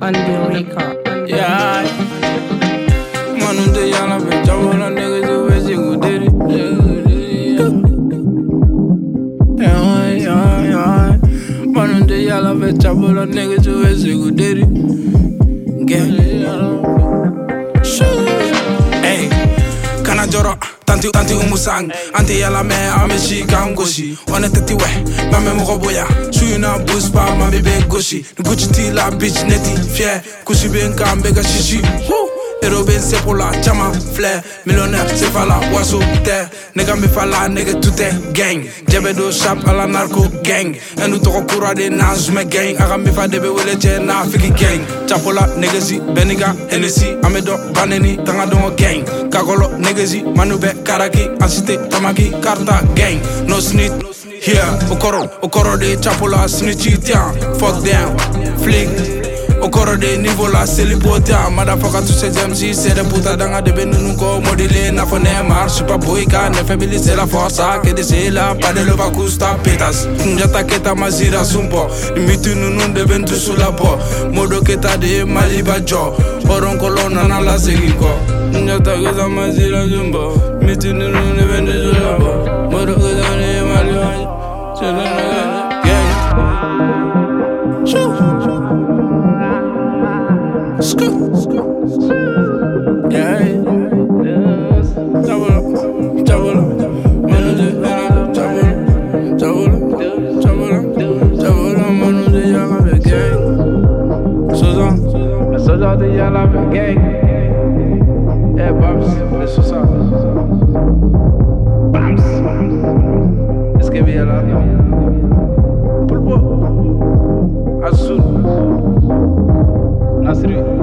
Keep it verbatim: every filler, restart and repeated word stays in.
Underraker. Yeah. Man, de yana be jawona niggas who is you did it. Yeah, yeah, yeah. Man, de yana be jawona niggas who is you did it. Get it. Hey, kana joro. Tanti tanti umusang, anti yala me ameshi kangoshi. One tati we, mame moko boya. Suyuna buspa mame be goshi. Gucci ti la bitch neti fier. Kushi ben kambega shishi. Woo. Ero ben sepola chama flair. Millionnaire c'est pas la waso terre. Nega me fala nega tout est gang. Jebe do shop à la narco gang. En nous toko kura de nage me gang. Aga me fa debe wele che na fiki gang. Chapola negasi beniga Hennessy. Amedo baneni tanga dongo gang. Kagolo negasi manube karaki ansite tamaki karta gang. No snitch here. Okoro okoro de chapola snitchy tian. Fuck down flick. Okoro de niveau la célipotia. Motherfucker tous ces M C c'est des putas danga de benunko modélé na fone mar super boyka ne faible c'est la force que de c'est la pas de le vacusta pétas. Njata keta mazira sumpo. Imitu nunu de bentu sous la po. Modo keta de maliba jo. Oron kolona na la segiko. Njata keta mazira sumpo. Imitu nunu de bentu sous la po. Modo keta de maliba jo. Scoop, yeah, Chabolo, Chabolo, Manu de Chabolo, Chabolo, Chabolo, Chabolo, Manu de Yala be gang. Suzan, Suzan de Yala be gang. Eh, Babs, de Suzan. Babs, est-ce que bien là? Pulpo, Azul, Nasri.